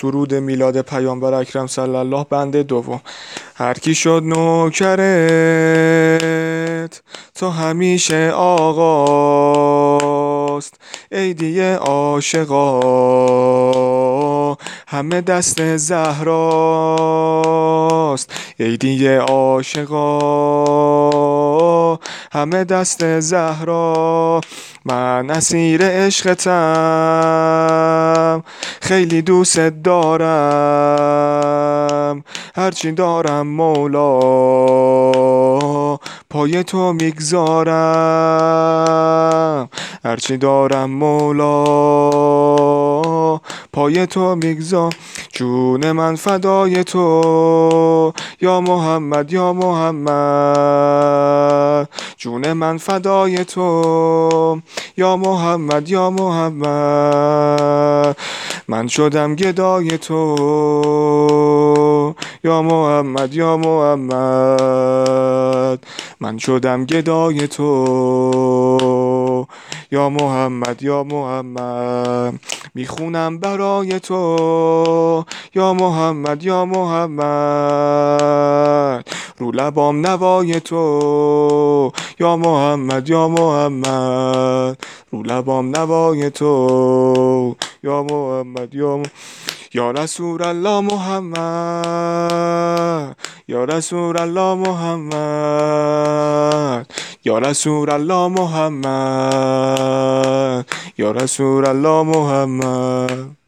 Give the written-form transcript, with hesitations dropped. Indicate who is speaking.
Speaker 1: سرود میلاد پیامبر اکرم صلی الله بند دوم. هر کی شد نوکرت تو همیشه آقاست، عیدی عاشقا همه دست زهراست، عیدی عاشقا همه دست زهرا. من اسیر عشقتم خیلی دوست دارم، هرچی دارم مولا پای تو میگذارم، هرچی دارم مولا پای تو میگذارم. جون من فدای تو یا محمد یا محمد، جون من فدای تو یا محمد یا محمد. من شدم گدای تو یا محمد یا محمد، من شدم گدای تو یا محمد یا محمد. میخونم برای تو یا محمد یا محمد، رو لبام نوای تو یا محمد یا محمد، رو لبام نوای تو یا محمد یا محمد. یا رسول الله محمد، یا رسول الله محمد، یا رسول الله محمد، یا رسول الله محمد.